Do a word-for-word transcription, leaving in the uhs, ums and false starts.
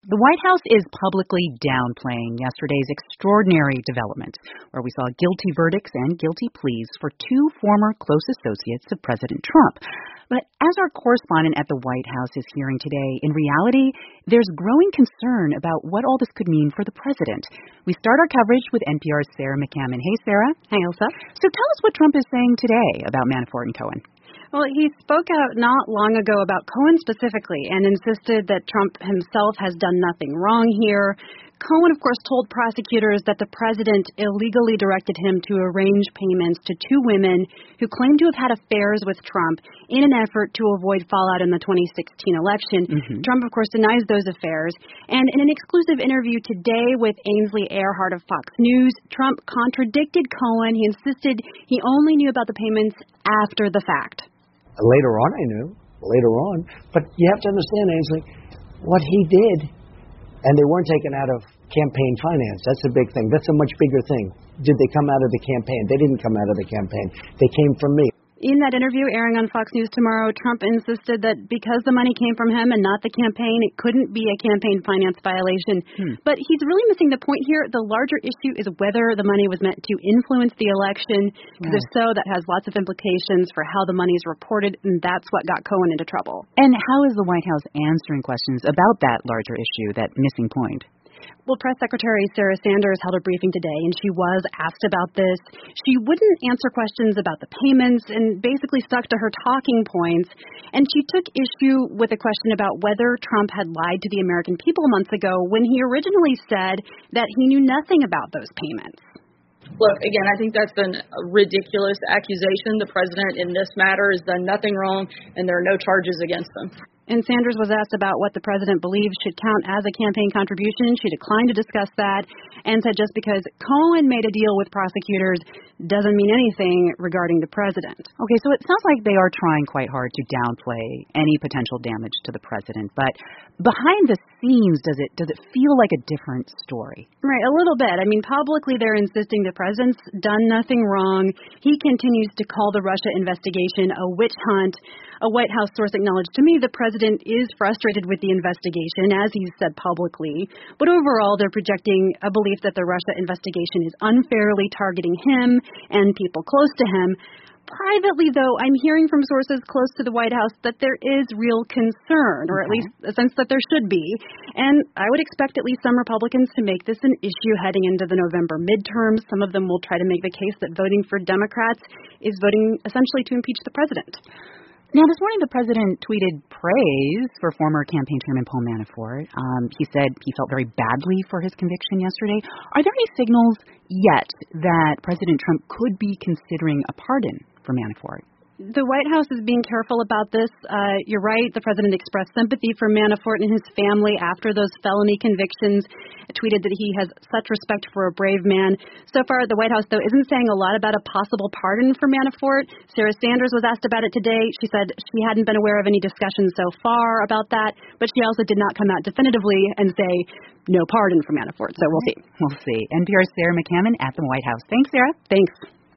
The White House is publicly downplaying yesterday's extraordinary development, where we saw guilty verdicts and guilty pleas for two former close associates of President Trump. But as our correspondent at the White House is hearing today, in reality, there's growing concern about what all this could mean for the president. We start our coverage with N P R's Sarah McCammon. Hey, Sarah. Hi, Elsa. So tell us what Trump is saying today about Manafort and Cohen. Well, he spoke out not long ago about Cohen specifically and insisted that Trump himself has done nothing wrong here. Cohen, of course, told prosecutors that the president illegally directed him to arrange payments to two women who claimed to have had affairs with Trump in an effort to avoid fallout in the twenty sixteen election. Mm-hmm. Trump, of course, denies those affairs. And in an exclusive interview today with Ainsley Earhardt of Fox News, Trump contradicted Cohen. He insisted he only knew about the payments after the fact. Later on, I knew. Later on. But you have to understand, Ainsley, what he did, and they weren't taken out of campaign finance. That's a big thing. That's a much bigger thing. Did they come out of the campaign? They didn't come out of the campaign. They came from me. In that interview airing on Fox News tomorrow, Trump insisted that because the money came from him and not the campaign, it couldn't be a campaign finance violation. Hmm. But he's really missing the point here. The larger issue is whether the money was meant to influence the election, because right. If so, that has lots of implications for how the money is reported, and that's what got Cohen into trouble. And how is the White House answering questions about that larger issue, that missing point? Well, Press Secretary Sarah Sanders held a briefing today, and she was asked about this. She wouldn't answer questions about the payments and basically stuck to her talking points. And she took issue with a question about whether Trump had lied to the American people months ago when he originally said that he knew nothing about those payments. Look, again, I think that's been a ridiculous accusation. The president in this matter has done nothing wrong, and there are no charges against him. And Sanders was asked about what the president believes should count as a campaign contribution. She declined to discuss that and said just because Cohen made a deal with prosecutors doesn't mean anything regarding the president. Okay, so it sounds like they are trying quite hard to downplay any potential damage to the president. But behind the scenes, does it does it feel like a different story? Right, a little bit. I mean, publicly they're insisting the president's done nothing wrong. He continues to call the Russia investigation a witch hunt. A White House source acknowledged to me the president is frustrated with the investigation, as he's said publicly. But overall, they're projecting a belief that the Russia investigation is unfairly targeting him and people close to him. Privately, though, I'm hearing from sources close to the White House that there is real concern, or at least a sense that there should be. And I would expect at least some Republicans to make this an issue heading into the November midterms. Some of them will try to make the case that voting for Democrats is voting essentially to impeach the president. Now, this morning, the president tweeted praise for former campaign chairman Paul Manafort. Um, he said he felt very badly for his conviction yesterday. Are there any signals yet that President Trump could be considering a pardon for Manafort? The White House is being careful about this. Uh, you're right. The president expressed sympathy for Manafort and his family after those felony convictions, tweeted that he has such respect for a brave man. So far, the White House, though, isn't saying a lot about a possible pardon for Manafort. Sarah Sanders was asked about it today. She said she hadn't been aware of any discussion so far about that, but she also did not come out definitively and say no pardon for Manafort. So we'll see. We'll see. N P R's Sarah McCammon at the White House. Thanks, Sarah. Thanks.